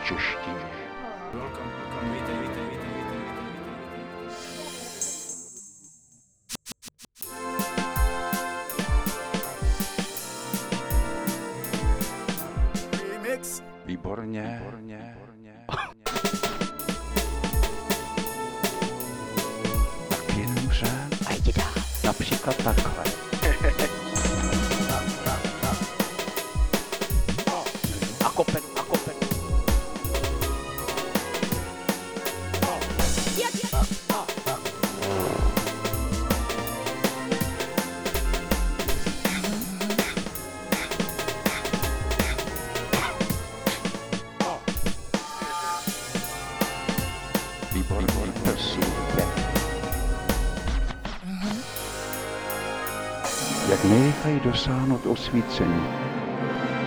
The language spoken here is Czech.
češtině. Výborně. Taky nemůže. A jdi dál. Například takhle. A kopen. Výborně, prosím. Jak nejrychleji dosáhnout osvícení.